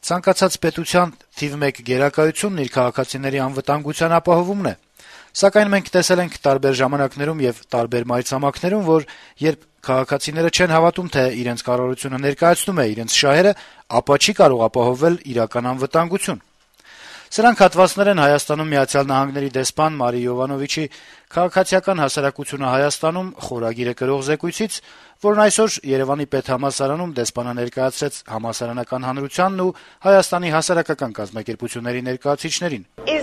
Ցանկացած պետության թիվ 1 գերակայությունն իր քաղաքացիների անվտանգության ապահովումն է, սակայն մենք տեսել ենք տարբեր ժամանակներում եւ տարբեր մայրցամաքներում, որ երբ քաղաքացիները չեն հավատում, թե իրենց կառավարությունը ներկայացնում է իրենց շահերը, ապա չի կարող ապահովել իրական անվտանգություն։ Սրանք հատվածներ են Հայաստանում Միացյալ Նահանգների դեսպան Մարի Յովանովիչի «Քաղաքացիական հասարակությունը Հայաստանում» խորագիրը կրող զեկույցից, որն այսօր Երեւանի պետհամալսարանում դեսպանը ներկայացրեց համալսարանական հանրությանն ու Հայաստանի հասարակական կազմակերպությունների ներկայացուցիչներին։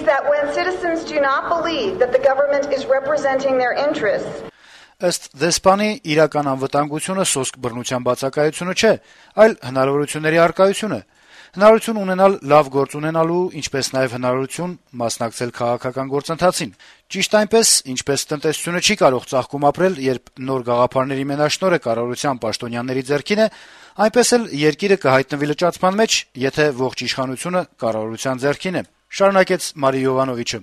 Ըստ դեսպանի, իրական անվտանգությունը սոսկ բռնության բացակայությունը չէ, այլ հնարավորությունների առկայությունը։ Հնարավորություն ունենալ լավ գործ ունենալու, ինչպես նաեւ հնարավորություն մասնակցել քաղաքական գործընթացին։ Ճիշտ այնպես, ինչպես տնտեսությունը չի կարող ծաղկում ապրել, երբ նոր գաղափարների մենաշնորհը կառավարության պաշտոնյաների ձեռքին է, այնպես էլ երկիրը կհայտնվի լճացման մեջ, եթե ողջ իշխանությունը կառավարության ձեռքին է, շարունակեց Մարի Յովանովիչը։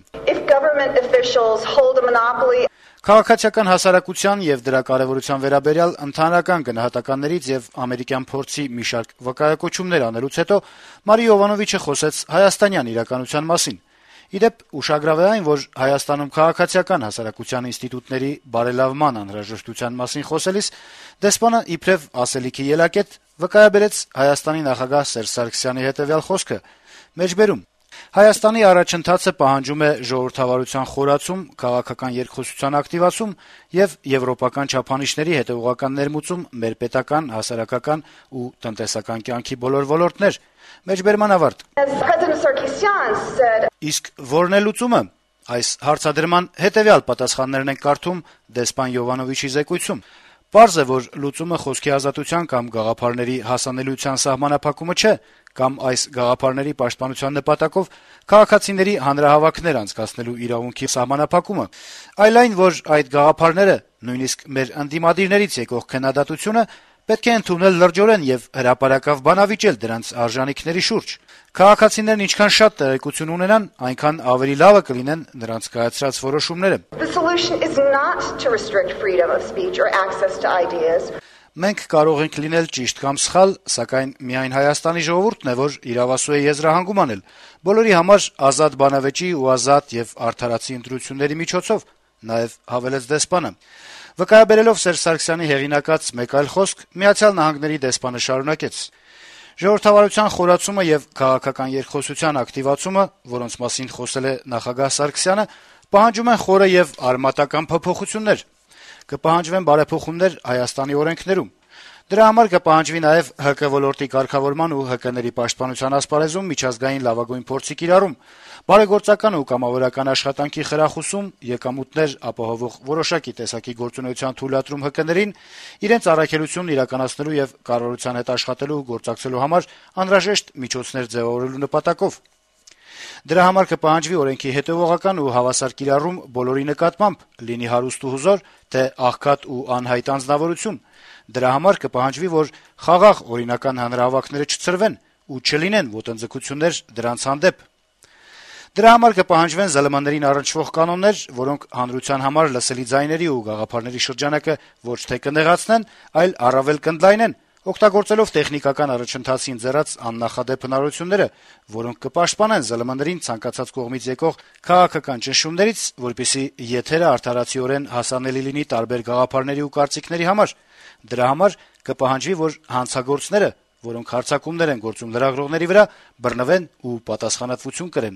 Քաղաքացիական հասարակության եւ դրա կարեւորության վերաբերյալ ընդհանրական գնահատականներից եւ ամերիկյան փորձի մի շարք վկայակոչումներ անելուց հետո Մարի Յովանովիչը խոսեց հայաստանյան իրականության մասին։ Իդեպ ուշագրավ է այն, որ Հայաստանում քաղաքացիական հասարակության ինստիտուտների բարելավման անհրաժեշտության մասին խոսելիս դեսպանը իբրև ասելիքի ելակետ վկայաբերեց Հայաստանի նախագահ Սերժ Սարգսյանի հետեւյալ խոսքը. մեջբերում Հայաստանի առաջընթացը պահանջում է ժողովրդավարության խորացում, քաղաքական երկխոսության ակտիվացում եւ եվրոպական չափանիշների հետեւողական ներմուծում մեր պետական, հասարակական ու տնտեսական կյանքի բոլոր ոլորտներ։ Մեջբերման ավարտ։ Իսկ որն է լուծումը։ Այս հարցադրման հետեւյալ պատասխաններն են կարդում դեսպան Յովանովիչի զեկույցում։ Պարզ է, որ լուծումը խոսքի ազատության կամ գաղափարների հասանելիության սահմանափակումը չէ, կամ այս գաղափարների պաշտպանության նպատակով քաղաքացիների հանրահավաքներ անցկացնելու իրավունքի սահմանափակումը, այլ այն, որ այդ գաղափարները, նույնիսկ մեր ընդդիմադիրներից եկող քննադատությունը պետք է ընդունել լրջորեն եւ հրապարակավ բանավիճել դրանց արժանինքների շուրջ։ Քաղաքացիներն ինչքան շատ տեղեկություն ունենան, այնքան ավելի լավը կլինեն նրանց կայացրած որոշումները։ Մենք կարող ենք լինել ճիշտ կամ սխալ, սակայն միայն Հայաստանի ժողովուրդն է, որ իրավասու է եզրահանգում անել, բոլորի համար ազատ բանավեճի ու ազատ եւ արդարացի ընտրությունների միջոցով, նաեւ հավելեց դեսպանը։ Վկայաբերելով Սերժ Սարգսյանի հեղինակած մեկ այլ խոսք, Միացյալ Նահանգների դեսպանը շարունակեց. Ժողովրդավարության խորացումը եւ քաղաքական երկխոսության ակտիվացումը, որոնց մասին խոսել է նախագահ Սարգսյանը, պահանջում են խորը եւ արմատական փոփոխություններ։ Կպահանջվեն բարեփոխումներ Հայաստանի օրենքներում։ Դրա համար կպահանջվի նաեւ ՀԿ ոլորտի կարգավորման ու ՀԿ-ների պաշտպանության ասպարեզում միջազգային լավագույն փորձի կիրառում, բարեգործական ու կամավորական աշխատանքի խրախուսում, եկամուտներ ապահովող որոշակի տեսակի գործունեության թույլատրում ՀԿ-ներին, իրենց առաքելությունն իրականացնելու եւ կառավարության հետ աշխատելու ու գործակցելու համար անհրաժեշտ միջոցներ ձեւավորելու նպատակով։ Դրա համար կպահանջվի օրենքի հետեւողական ու հավասար կիրառում բոլորի նկատմամբ, լինի հարուստ ու հզոր, թե աղքատ ու անհայտ անձնավորություն։ Դրա համար կպահանջվի, որ խաղաղ օրինական հանրահավաքները չցրվեն ու չլինեն ոտնձգություններ դրանց հանդեպ։ Դրա համար կպահանջվեն ԶԼՄ-ներին առնչվող կանոններ, որոնք հանրության համար լսելի ձայների ու գաղափարների շրջանակը ոչ թե կնեղացնեն, այլ առավել կընդլայնեն, օգտագործելով տեխնիկական առաջընթացի ընձեռած աննախադեպ հնարավորությունները, որոնք կպաշտպանեն ԶԼՄ-ներին ցանկացած կողմից եկող քաղաքական ճնշումներից, որպեսզի եթերը արդարացիորեն հասանելի լինի տարբեր գաղափարների ու կարծիքների համար։ Դրա համար կպահանջվի, որ հանցագործները, որոնք հարձակումներ են գործում լրագրողների վրա, բռնվեն ու պատասխանատվություն կրեն։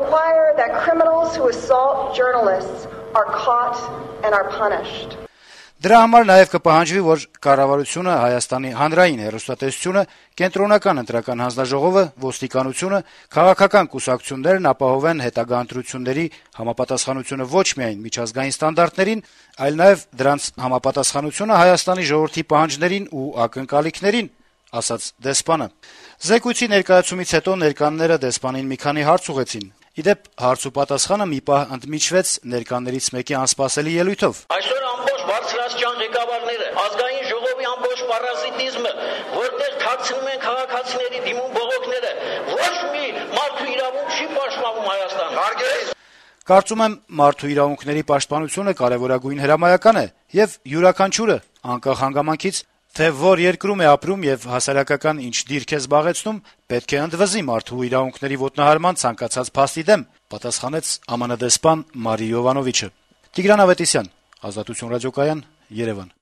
Դրա համար նաև կպահանջվի, որ կառավարությունը, Հայաստանի հանրային հեռուստատեսությունը, կենտրոնական ընտրական հանձնաժողովը, ոստիկանությունը, քաղաքական կուսակցություններն ապահովեն հետագա ընտրությունների համապատասխանությունը ոչ միայն միջազգային ստանդարտներին, այլ նաև դրանց համապատասխանությունը Հայաստանի ժողովրդի պահանջներին ու ակնկալիքներին, ասաց դեսպանը։ Զեկույցի ներկայացումից հետո ներկաները դեսպանին մի քանի հարց ուղղեցին։ Իդեպ հարց ու պատասխանը մի պահ ընդմիջվեց ներկաներից մեկի անսպասելի ելույթով։ Այսօր ամբողջ բարձրաստիճան ղեկավարները, ազգային ժողովի ամբողջ պարազիտիզմը, որտեղ թաքցնում են քաղաքացիների դիմում բողոքները, ոչ մի մարդու իրավունք չի պաշտպանում Հայաստանում։ Կարծում եմ, մարդու իրավունքների պաշտպանությունը կարևորագույն հրամայական է եւ յուրաքանչյուրը, անկախ հանգամանքից, Թե որ երկրում է ապրում եւ հասարակական ինչ դիրք է զբաղեցնում, պետք է ընդվզի մարդու իրավունքների ոտնահարման ցանկացած փաստի դեմ, պատասխանեց ԱՄՆ դեսպան Մարի Յովանովիչը։ Տիգրան Ավետիսյան, Ազատություն ռադիոկայան, Երևան։